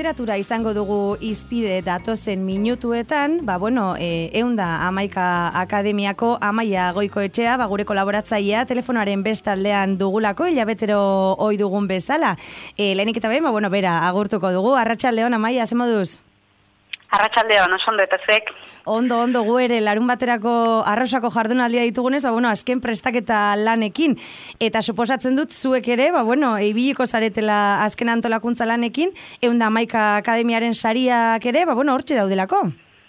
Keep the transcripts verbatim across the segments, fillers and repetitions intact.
literatura izango dugu hizpide datozen minutuetan, ba bueno, e, eunda amaika akademiako Amaia Goikoetxea, ba gure kolaboratzailea telefonoaren bestaldean dugulako, hilabetero ohi dugun bezala. E, lehenik eta behin, ba bueno, bera, agurtuko dugu. Arratsaldeon, Amaia, ze moduz? Arratsaldeon, oso ondo eta zuek? Ondo, ondo, gu ere, larun baterako arrosako jardunaldia ditugunez, ba, bueno, azken prestaketa lanekin. Eta suposatzen dut, zuek ere, ba, bueno, ibiliko zaretela azken antolakuntza lanekin, eunda amaika akademiaren sariak ere, ba, bueno, hortxe daudelako.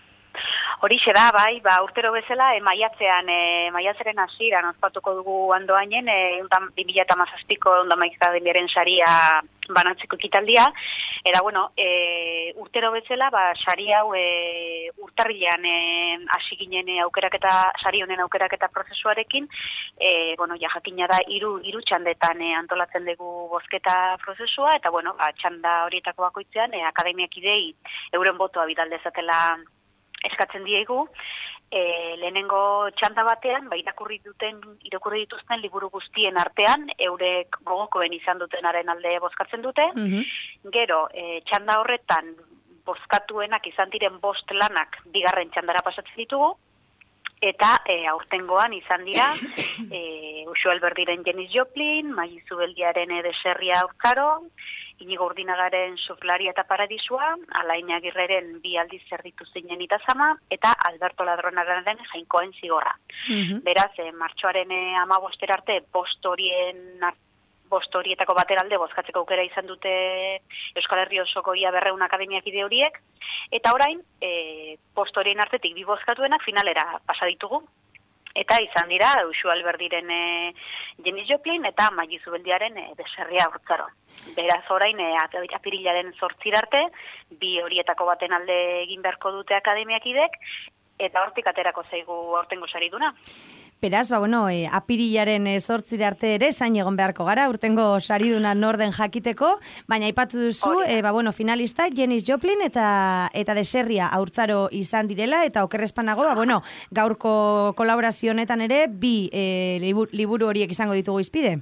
Horixe da, bai, ba, urtero bezala, e, maiatzean, e, maiatzaren hasieran ospatuko dugu andoainen, e, bi mila hamazazpiko eunda amaika akademiaren saria banatzeko ekitaldia, eta, bueno, e, urtero bezala, ba, sari hau e, urtarrilean e, hasi ginen e, aukeraketa, sari honen aukeraketa prozesuarekin, e, bueno, ja jakina da, hiru hiru txandetan e, antolatzen dugu bozketa prozesua, eta, bueno, ba, txanda horietako bakoitzean, e, akademiak idei euren botoa bidaldezatela eskatzen diegu, e, lehenengo txanda batean, ba, irakurri duten, irakurri dituzten liburu guztien artean, eurek gogokoen izan dutenaren alde bozkatzen dute. Mm-hmm. Gero, e, txanda horretan, bozkatuenak izan diren bost lanak bigarren txandara pasatzen ditugu, eta e, aurtengoan izan dira, e, Uxo Alberdiren Janis Joplin, Mai Zubeldiaren Deserria Aurkaro, Inigo Urdinagaren Suflaria eta Paradisua, Alain Agirreren Bi aldiz zerditu zinen itazama, eta Alberto Ladronaren Jainkoen Zigorra. Mm-hmm. Beraz, eh, martxoaren eh, amabostera arte, bost horien bost horietako bateralde bozkatzeko aukera izan dute Euskal Herri osoko ia berreun akademiak ide horiek, eta orain, eh, bost horien artetik bi bozkatuenak finalera pasa ditugu. Eta izan dira, Uxo Alberdiren e, Janis Joplin eta Mai Zubeldiaren e, Deserria Aurkaro. Beraz orain, e, apirilaren zortzira arte, bi horietako baten alde egin beharko dute akademiakidek, eta hortik aterako zaigu aurtengo sariduna. Beraz, ba, bueno, e, apirilaren zortzira arte ere, zain egon beharko gara, urtengo sariduna norden jakiteko, baina aipatu duzu, e, ba, bueno, finalista, Janis Joplin eta eta Deserria Aurtzaro izan direla, eta okerrezpanago, ba, bueno, gaurko kolaborazio honetan ere, bi e, liburu, liburu horiek izango ditugu izpide.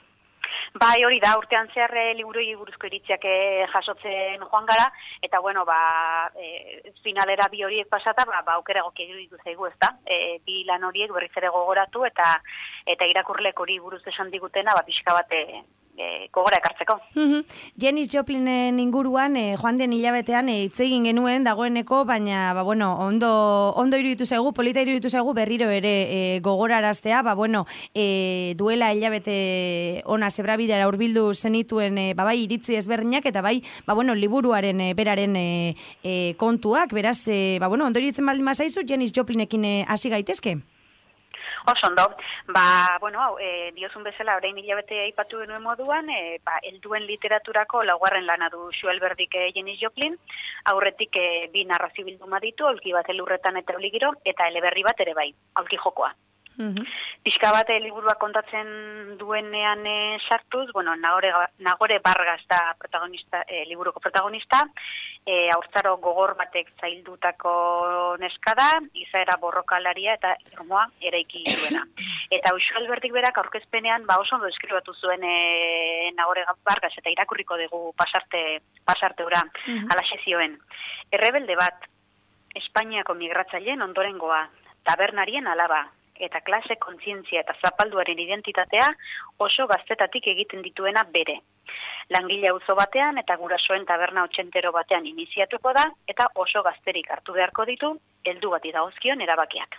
Bai, hori da, urtean zehar liburui buruzko iritziak jasotzen joan gara, eta bueno, ba, e, finalera bi horiek pasata, ba, ba aukera egokia iruditu zaigu, ezta? E, bi lan horiek berriz ere gogoratu eta eta irakurlek hori buruz esan digutena, ba, pixka bat e, E, gogora ekartzeko. Mm-hmm. Janis Joplinen inguruan, e, joan den hilabetean hitz e, egin genuen dagoeneko, baina ba, bueno, ondo, ondo iruditu zaigu, polita iruditu zaigu berriro ere e, gogoraraztea, ba, bueno, e, duela hilabete ona zebrabidera hurbildu zenituen e, ba, bai iritzi ezberdinak, eta bai, ba, bueno, liburuaren e, beraren e, e, kontuak, beraz, e, ba, bueno, ondo iruditzen baldin mazaizu, Janis Joplinekin hasi gaitezke? Oso ondo, ba, bueno, e, diozun bezala, orain hilabete aipatu genuen moduan, e, ba, helduen literaturako laugarren lana du Uxo Alberdik e, Janis Joplin, aurretik e, bi narrazio bilduma ditu, aulki bat elurretan eta oligiro, eta eleberri bat ere bai, aulki jokoa. Mm-hmm. Pixka bat e, liburua kontatzen duenean e, sartuz, bueno, Nagore, Nagore Vargas da protagonista, e, liburuko protagonista, e, haurtzaro gogor batek zaildutako neskada, izaera borrokalaria eta irmoa eraiki duena. Eta Uxo Alberdik berak aurkezpenean ba oso ondo eskribatu zuen e, Nagore Vargas eta irakurriko dugu pasarte pasarte ura, mm-hmm. Alaxe zioen. Errebelde bat, Espainiako migratzaileen ondorengoa, tabernarien alaba, eta klase kontzientzia eta zapalduaren identitatea oso gaztetatik egiten dituena bere. Langile auzo batean eta gurasoen taberna otxentero batean iniziatuko da, eta oso gazterik hartu beharko ditu, heldu bati dagozkion erabakiak.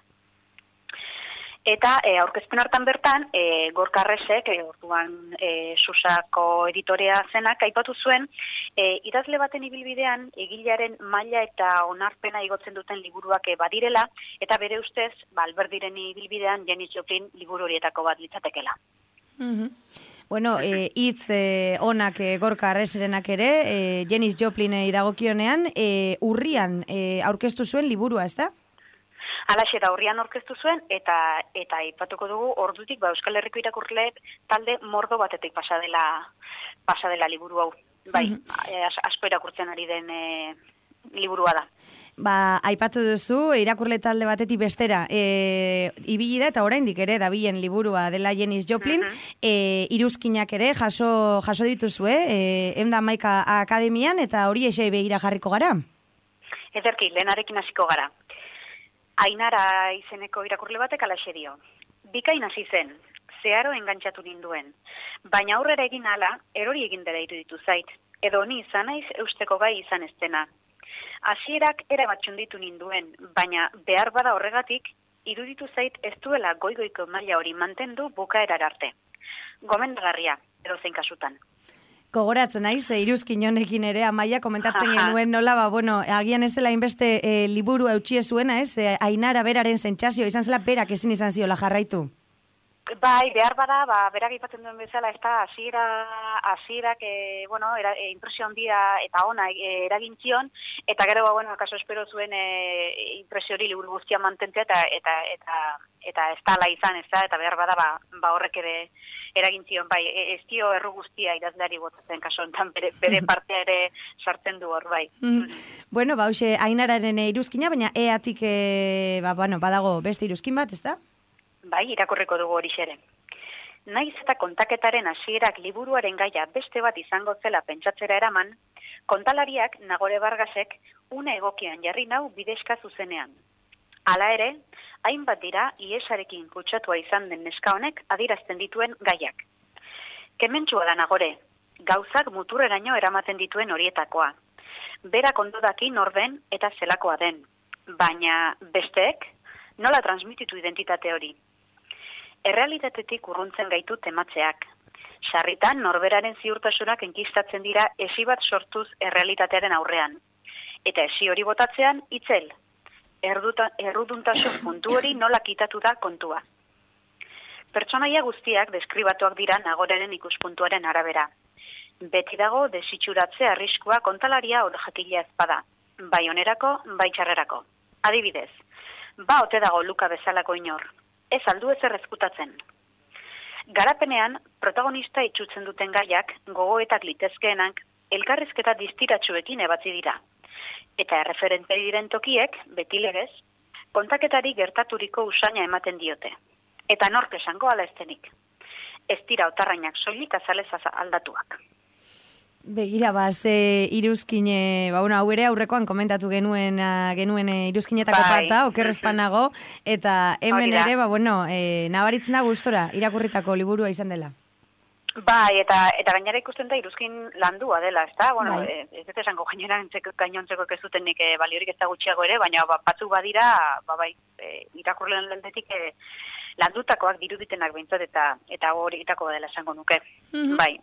Eta e, aurkezpen hartan bertan, e, Gorka Arresek, e, orduan e, Susako editorea zenak, aipatu zuen, e, idazle baten ibilbidean, egilearen maila eta onarpena igotzen duten liburuak e, badirela, eta bere ustez, ba, Alberdiren ibilbidean, Janis Joplin liburu horietako bat litzatekela. Mm-hmm. Bueno, hitz e, e, onak e, Gorka Arreserenak ere, e, Janis Joplinei dagokionean, e, urrian e, aurkeztu zuen liburua, ez da? Alaxe da horrian aurkeztu zuen, eta eta aipatuko dugu ordutik ba, Euskal Herriko irakurle talde mordo batetik pasa dela, pasa dela liburu hau. Bai, mm-hmm. asko irakurtzen ari den e, liburua da. Ba, aipatu duzu, irakurle talde batetik bestera, e, ibili da eta oraindik ere dabilen liburua dela Janis Joplin, uh -huh. e, iruzkinak ere jaso, jaso dituzue, e, Eunda Maika Akademian, eta hori esei begira jarriko gara? Ederki, lehenarekin hasiko gara. Ainara izeneko irakurle batek alaxe dio. Bikain hasi zen, zeharo engantxatu ninduen, baina aurrera egin ala, erori egin dela iruditu zait, edo ni izan naiz eusteko gai izan ez dena. Hasierak erabat txunditu ninduen, baina behar bada horregatik, iruditu zait ez duela goigoiko maila hori mantendu bukaerar arte. Gomendagarria, edo zein kasutan. Gogoratzen naiz, e, iruzkin honekin ere, Amaia, komentatzen genuen nola, ba, bueno, agian ez zela inbeste e, liburu eutxie zuena, ez? E, Ainara beraren sentsazio, izan zela berak ezin izan ziola jarraitu. Bai, behar bada, ba, berak ipatzen duen bezala, ez da, hasiera, hasierak, e, bueno, era, e, impresio handia eta ona e, eragin zion, eta gero, ba, bueno, akaso espero zuen e, impresio hori liburu guztia mantentzea, eta, eta, eta, eta ez tala izan, ez da, eta behar bada, ba, ba horrek ere eragin zion, bai, ez dio erru guztia idazleari botatzen kaso enten, bere, bere partea ere sartzen du hor, bai. Mm. Bueno, ba, hoxe, Ainararen iruzkina, baina eatik, e, ba, bueno, badago beste iruzkin bat, ez da? Bai, irakurriko dugu hori xere. Naiz eta kontaketaren hasierak liburuaren gaia beste bat izango zela pentsatzera eraman, kontalariak Nagore Vargasek une egokian jarri nau bidezka zuzenean. Hala ere, hainbat dira iesarekin kutsatua izan den neska honek adierazten dituen gaiak. Kementsua da Nagore, gauzak muturreraino eramaten dituen horietakoa. Berak ondo daki nor den eta zelakoa den, baina besteek nola transmititu identitate hori. Errealitatetik urruntzen gaitu tematzeak. Sarritan norberaren ziurtasunak enkistatzen dira esi bat sortuz errealitatearen aurrean. Eta esi hori botatzean itzel. Erduta, erruduntasun puntu hori nola kitatu da kontua. Pertsonaia guztiak deskribatuak dira Nagoreren ikuspuntuaren arabera. Beti dago desitxuratze arriskua kontalaria hor jakilea ezpada. Bai onerako, bai txarrerako. Adibidez, ba ote dago Luka bezalako inor. Ez aldu ezer ezkutatzen. Garapenean, protagonista itxutzen duten gaiak, gogoetak litezkeenak, elkarrizketa distiratsuekin ebatzi dira. Eta erreferente diren tokiek, beti legez, kontaketari gertaturiko usaina ematen diote. Eta nork esango ala eztenik. Ez dira otarrainak soilik azalez aldatuak. Begira, ba, ze iruzkin, ba, bueno, hau ere aurrekoan komentatu genuen, uh, genuen uh, iruzkinetako bai. Pata, okerrespanago, eta hemen ere, ba, bueno, e, nabaritzen da gustora, irakurritako liburua izan dela. Bai, eta eta gainera ikusten da iruzkin landua dela, ezta? Bueno, bai. e, ez dut esango gainera gainontzeko ez zutenik e, baliorik ez da gutxiago ere, baina ba, batzuk badira, ba, bai, e, irakurleen lentetik e, landutakoak diruditenak behintzat eta eta hori itako dela esango nuke. Mm-hmm. Bai.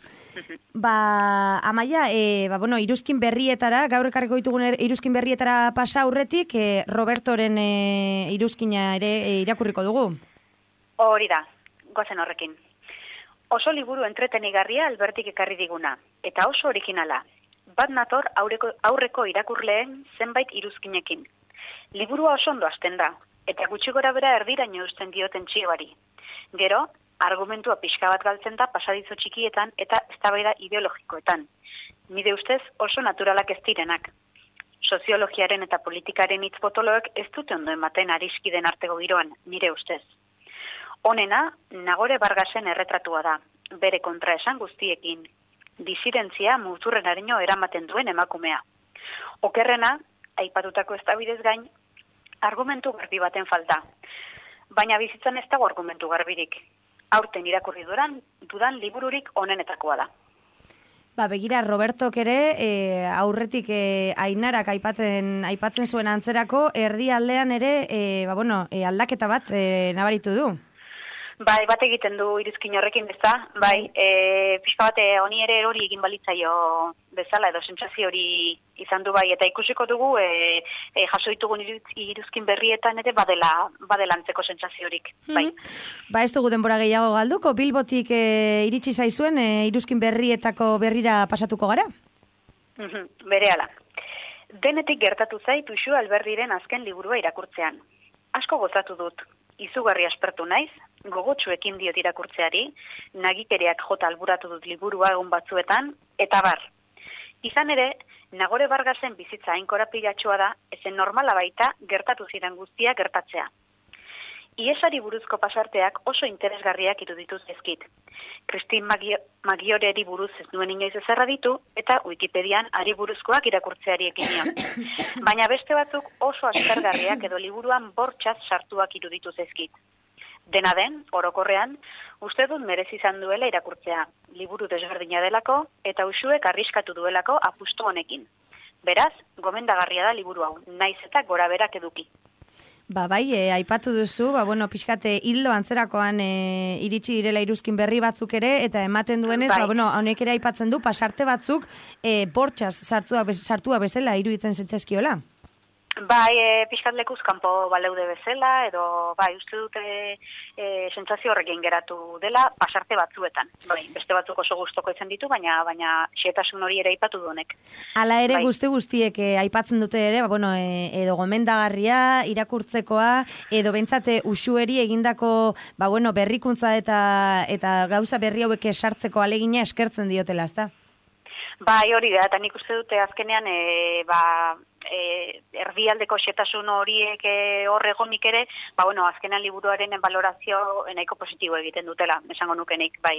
Ba, Amaia, e, ba, bueno, iruzkin berrietara, gaur ekarriko ditugun iruzkin berrietara pasa aurretik, e, Robertoren e, iruzkina ere e, irakurriko dugu. Hori da, goazen horrekin. Oso liburu entretenigarria Albertik ekarri diguna, eta oso originala. Bat nator aurreko, aurreko irakurleen zenbait iruzkinekin. Liburua oso ondo hasten da, eta gutxi gora bera erdiraino uzten dioten txioari. Gero, argumentua pixka bat galtzen da pasadizo txikietan eta eztabaida ideologikoetan. Nire ustez oso naturalak ez direnak. Soziologiaren eta politikaren hitz potoloek ez dute ondo ematen ariskiden arteko giroan, nire ustez. Honena, Nagore Vargasen erretratua da, bere kontraesan guztiekin. Disidentzia muturrenaraino eramaten duen emakumea. Okerrena, aipatutako eztabidez gain, argumentu garbi baten falta. Baina bizitzan ez dago argumentu garbirik. Aurten irakurri duran, dudan libururik onenetakoa da. Ba, begira, Robertok ere, e, aurretik e, Ainarak aipatzen, aipatzen zuen antzerako, erdi aldean ere, e, ba, bueno, e, aldaketa bat e, nabaritu du. Bai, bat egiten du iruzkin horrekin, ez da? Bai, e, pixka bat, honi ere hori egin balitzaio bezala, edo sentsazio hori izan du bai, eta ikusiko dugu, e, e, jaso ditugun iruzkin berrietan ere badela, badela antzeko sentsaziorik, bai. Mm-hmm. Ba, ez dugu denbora gehiago galduko, Bilbotik e, iritsi zaizuen, e, iruzkin berrietako berrira pasatuko gara? Mm-hmm. Berehala. Denetik gertatu zait Uxu Alberdiren azken liburua irakurtzean. Asko gozatu dut, izugarri aspertu naiz, gogotsuekin diot irakurtzeari, nagikereak jota alburatu dut liburua egun batzuetan, eta bar. Izan ere, Nagore Bargasen bizitza hain korapilatxoa da, ezen normala baita gertatu ziren guztia gertatzea. Iesari buruzko pasarteak oso interesgarriak iruditu zaizkit. Kristin Magioreri buruz ez nuen inoiz ezerra ditu, eta Wikipedian ari buruzkoak irakurtzeari ekin nion. Baina beste batzuk oso aspergarriak edo liburuan bortxaz sartuak iruditu zaizkit. Dena den, orokorrean, uste dut merezi izan duela irakurtzea, liburu desberdina delako eta usuek arriskatu duelako apustu honekin. Beraz, gomendagarria da liburu hau, naiz eta gora berak eduki. Ba, bai, e, aipatu duzu, ba, bueno, pixkate hildo antzerakoan e, iritsi direla iruzkin berri batzuk ere, eta ematen duenez, bai. Ba, bueno, honek ere aipatzen du, pasarte batzuk e, bortxaz sartua, sartua bezala iruditzen zitzezkiola. Bai, e, pixkat lekuz kanpo baleude bezala, edo, bai, uste dute e, sentsazio horrekin geratu dela pasarte batzuetan. Bai, beste batzuk oso gustoko izan ditu, baina baina xehetasun hori ere aipatu du honek. Hala ere, bai. guzti guztiek e, aipatzen dute ere, ba, bueno, e, edo gomendagarria, irakurtzekoa, edo bentsate usueri egindako, ba, bueno, berrikuntza eta eta gauza berri hauek sartzeko alegina eskertzen diotela, ezta? Bai, hori da, eta nik uste dute azkenean, e, ba, e, erdialdeko xetasun horiek e, hor egonik ere, ba, bueno, azkenean liburuaren balorazio nahiko positibo egiten dutela, esango nukenik, bai.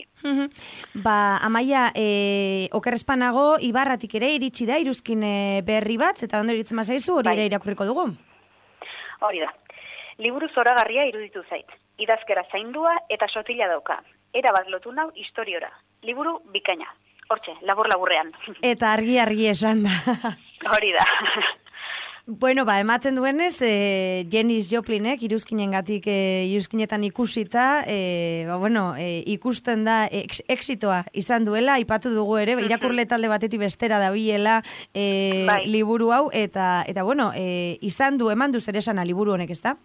Ba, Amaia, e, okerrezpanago, Ibarratik ere iritsi da, iruzkin e, berri bat, eta ondo iritzen mazaizu, hori bai. Ere irakurriko dugu? Hori da. Liburu zoragarria iruditu zait. Idazkera zaindua eta sotila dauka. Era bat lotu nau historiora. Liburu bikaina. Hortxe, labur-laburrean. Eta argi-argi esan da. Hori da. Bueno, ba, ematen duenez, e, Janis Joplinek iruzkinengatik e, iruzkinetan ikusita, e, ba, bueno, e, ikusten da ex, exitoa izan duela, aipatu dugu ere, uh-huh. irakurle talde batetik bestera dabilela e, bai. Liburu hau, eta, eta bueno, e, izan du, eman du zer esana liburu honek, ezta?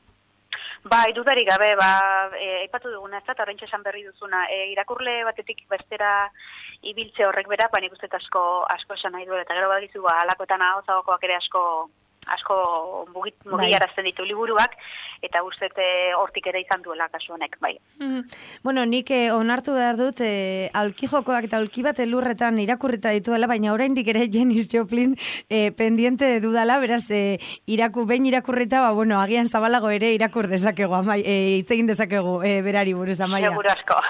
Bai, dudarik gabe, ba, e, aipatu duguna, ez da, eta horrentxe esan berri duzuna, e, irakurle batetik bestera ibiltze horrek bera, ba, nik uste asko, asko esan nahi duela, eta gero badizu, ba, alakoetan hau zagokoak ere asko, asko mugiarazten ditu liburuak, eta uste hortik ere izan duela kasu honek, bai. Mm-hmm. Bueno, nik eh, onartu behar dut, eh, aulkijokoak eta aulki bat elurretan irakurrita dituela, baina oraindik ere Janis Joplin eh, pendiente dudala, beraz, eh, iraku, behin irakurrita, ba, bueno, agian zabalago ere irakur dezakegu, amai, eh, itzegin dezakegu eh, berari buruz, Amaia. Seguro asko.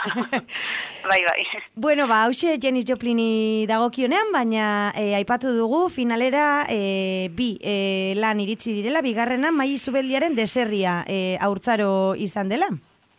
Bai, bai. Bueno, ba, hause Janis Joplini dagokionean, baina eh, aipatu dugu finalera eh, bi eh, lan iritsi direla, bigarrena Mai Zubeldiaren Deserria e, haurtzaro izan dela.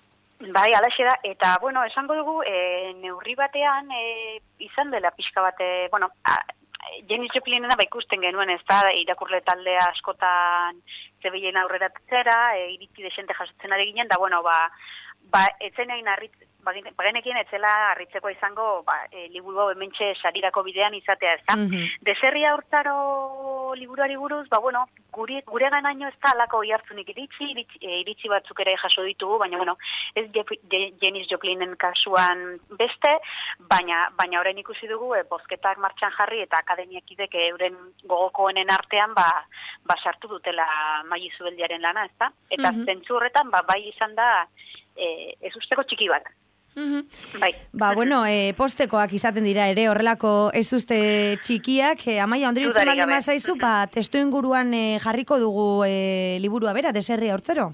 Bai, alaxe da, eta, bueno, esango dugu, e, neurri batean e, izan dela pixka bate, bueno, Janis Joplinena ba ikusten genuen, ez da, irakurle taldea askotan zebilen aurrera zera, e, iritsi desente jasotzen ari ginen, da, bueno, ba, ba etzen egin arritz, bagenekien etzela harritzeko izango ba, e, liburu hementxe sarirako bidean izatea, ez da. Mm-hmm. Deserria haurtzaro liburuari buruz, ba, bueno, guri, gure ganaino ez da alako ihartzunik iritsi, iritsi, e, iritsi batzuk ere jaso ditugu, baina, bueno, ez Janis Joplinen kasuan beste, baina, baina orain ikusi dugu, e, bozketak martxan jarri eta akademiakidek euren gogokoenen artean, ba, ba sartu dutela Mai Zubeldiaren lana, ez da. Eta mm-hmm. zentzu horretan, ba, bai izan da, e, ez usteko txiki bat. Mm-hmm. Bai. Ba, bueno, eh, postekoak izaten dira ere, horrelako ez uste txikiak. Eh, Amaia, ondoritzen balde mazaizu, ba, testu inguruan eh, jarriko dugu eh, liburua bera, Deserria haurtzaro?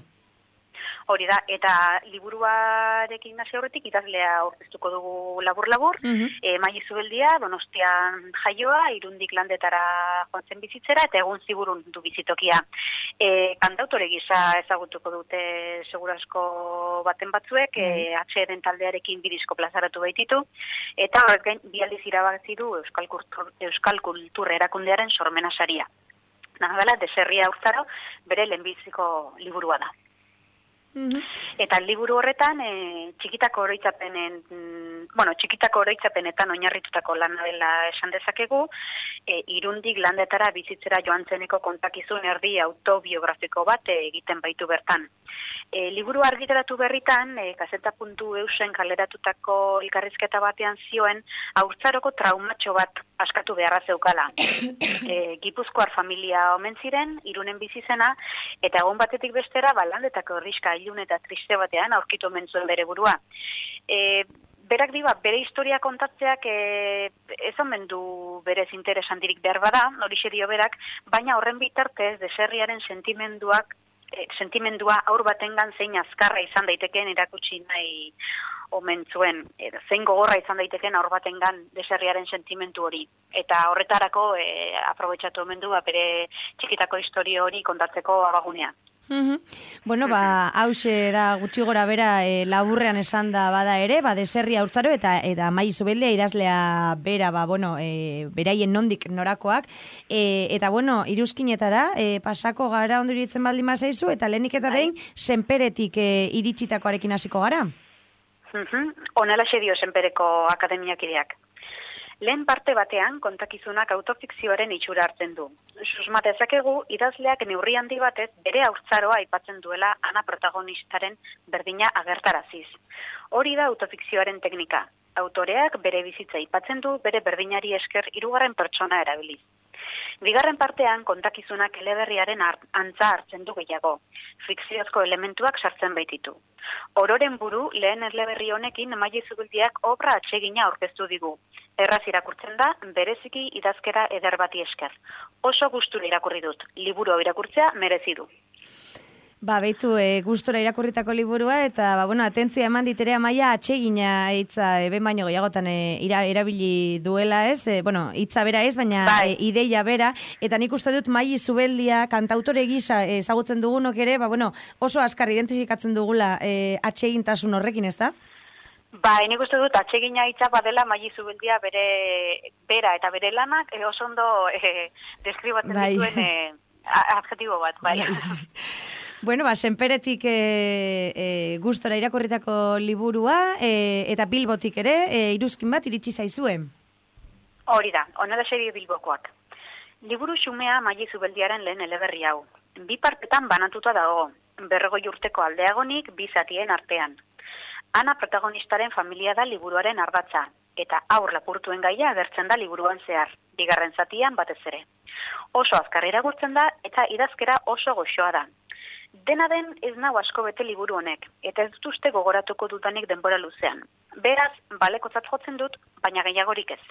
Hori da, eta liburuarekin hasi aurretik idazlea aurkeztuko dugu labur-labur. Mm-hmm. E, Mai Zubeldia, Donostian jaioa, Irundik landetara joan zen bizitzera, eta egun ziburun du bizitokia. E, kantautore gisa ezagutuko dute segurasko baten batzuek, mm-hmm. e, H R-en taldearekin bidizko plazaratu baititu, eta horrek gain bi aldiz irabazi du Euskal Kultur, Euskal Kultur erakundearen sormena saria. Nadala, Deserria haurtzaro bere lehenbiziko liburua da. Mm-hmm. Eta liburu horretan e, txikitako oroitzapenen, bueno, txikitako oroitzapenetan oinarritutako lana dela esan dezakegu, e, Irundik landetara bizitzera joan zeneko kontakizun erdi autobiografiko bat e, egiten baitu bertan. E, liburu argitaratu berritan, e, gazeta puntu eusen kaleratutako elkarrizketa batean zioen, haurtzaroko traumatxo bat askatu beharra zeukala. E, Gipuzkoar familia omen ziren, Irunen bizizena, eta egun batetik bestera, ba, landetako herriska ilun eta triste batean aurkitu omen zuen bere burua. E, berak diba, bere historia kontatzeak e, ez omen du berez interesantirik behar bada, horixe dio berak, baina horren bitartez deserriaren sentimenduak, e, sentimendua aur batengan zein azkarra izan daitekeen erakutsi nahi omen zuen, e, zein gogorra izan daitekeen aur batengan deserriaren sentimendu hori. Eta horretarako e, aprobetxatu omen du bere txikitako historia hori kontatzeko abagunea. Mm-hmm. Bueno, ba, hause da gutxi gora bera e, laburrean esan da bada ere, ba, deserria Haurtzaro eta eta Mai Zubeldea idazlea bera, ba, bueno, e, beraien nondik norakoak, e, eta bueno, iruzkinetara, e, pasako gara ondo iritzen baldin mazaizu, eta lehenik eta behin, senperetik e, iritsitakoarekin hasiko gara. Mm-hmm. Honela dio senpereko akademiakideak. Lehen parte batean kontakizunak autofikzioaren itxura hartzen du. Susmata ezakegu idazleak neurri handi batez bere haurtzaroa aipatzen duela ana protagonistaren berdina agertaraziz. Hori da autofikzioaren teknika. Autoreak bere bizitza aipatzen du bere berdinari esker hirugarren pertsona erabiliz. Bigarren partean kontakizunak eleberriaren antza hartzen du gehiago. Fikziozko elementuak sartzen baititu. Ororen buru lehen eleberri honekin Mai Zubeldiak obra atsegina aurkeztu digu. Erraz irakurtzen da, bereziki idazkera eder bati esker. Oso gustura irakurri dut. Liburu hau irakurtzea merezi du. Ba, beitu, e, gustora irakurritako liburua, eta, ba, bueno, atentzia eman ditere Amaia atsegina hitza eben baino gehiagotan e, ira, erabili duela, ez? E, bueno, hitza bera ez, baina e, ideia bera, eta nik uste dut Mai Zubeldia kantautore gisa ezagutzen dugunok ere, ba, bueno, oso azkar identifikatzen dugula e, atsegintasun horrekin, ez da? Ba, nik uste dut atsegina hitza badela Mai Zubeldia bere bera eta bere lanak e, oso ondo e, deskribatzen bai. Dituen e, adjetibo bat, bai. Bueno, ba, senperetik e, e, gustora irakurritako liburua, e, eta Bilbotik ere, e, iruzkin bat iritsi zaizuen. Hori da, honela serie Bilbokoak. Liburu xumea Mai Zubeldiaren lehen eleberri hau. Bi partetan banatuta dago, berrogoi urteko aldeagonik bi zatien artean. Ana protagonistaren familia da liburuaren ardatza, eta aur lapurtuen gaia agertzen da liburuan zehar, bigarren zatian batez ere. Oso azkar irakurtzen da, eta idazkera oso goxoa da. Dena den ez nau asko bete liburu honek, eta ez dut uste gogoratuko dutanik denbora luzean. Beraz, balekotzat jotzen dut, baina gehiagorik ez.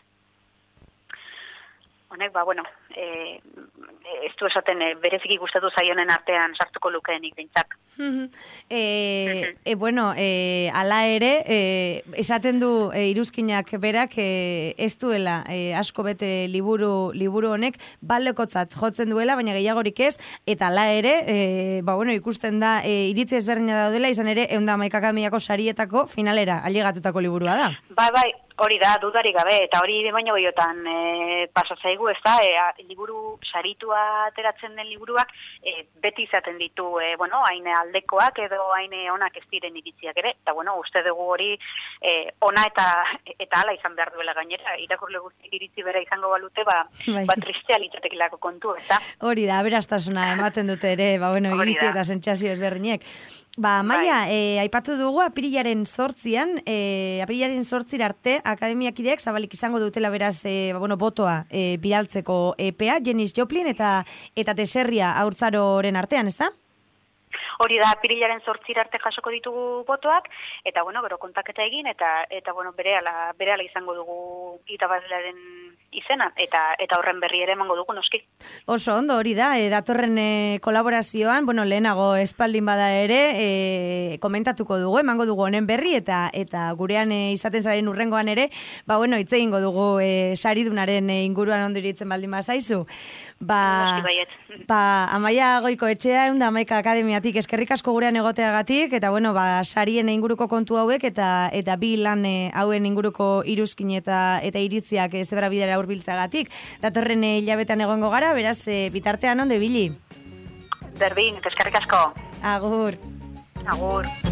Honek, ba, bueno, e, ez du esaten e, bereziki gustatu zaionen artean sartuko lukeenik dintzak. e, e, bueno, e, ala ere, e, esaten du e, iruzkinak berak e, ez duela e, asko bete liburu, liburu honek, balekotzat jotzen duela, baina gehiagorik ez, eta ala ere, e, ba, bueno, ikusten da, e, iritzi ezberdina daudela, izan ere, ehun eta hamaika akademiako sarietako finalera, ailegatutako liburua da. Bai, bai. Hori da, dudarik gabe, eta hori baino gehiotan e, pasatzaigu, ez da, e, liburu saritua ateratzen den liburuak e, beti izaten ditu, e, bueno, haine aldekoak edo haine onak ez diren iritziak ere, eta bueno, uste dugu hori e, ona eta eta hala izan behar duela gainera, irakurle guztiak iritzi bera izango balute, ba, ba tristea litzatekilako kontu, ez da? Hori da, aberastasuna ematen dute ere, ba, bueno, iritzi eta sentsazio ezberdinek. Ba, Maia, e, aipatu dugu apirilaren zortzian, e, apirilaren zortzir arte, akademiakideak zabalik izango dutela beraz, e, ba, bueno, botoa e, bidaltzeko epea, Janis Joplin eta eta Deserria Haurtzaroren artean, ez da? Hori da, apirilaren zortzir arte jasoko ditugu botoak, eta, bueno, gero kontaketa egin, eta, eta bueno, berehala, berehala izango dugu itabazlearen izena, eta eta horren berri ere emango dugu noski. Oso ondo, hori da, e, datorren e, kolaborazioan, bueno, lehenago espaldin bada ere, e, komentatuko dugu, emango dugu honen berri, eta eta gurean e, izaten zaren urrengoan ere, ba, bueno, hitz egingo dugu e, saridunaren e, inguruan ondo iritzen baldin bazaizu. Ba, ba, Amaia Goiko etxea, eunda Amaika Akademiatik eskerrik asko gurean egoteagatik, eta bueno, ba, sarien inguruko kontu hauek, eta eta bi lan e, hauen inguruko iruzkin eta eta iritziak e, zebra bidera hurbiltzagatik. Datorren e, hilabetan egongo gara, beraz, e, bitartean onde bili. Berbin, eskerrik asko. Agur. Agur.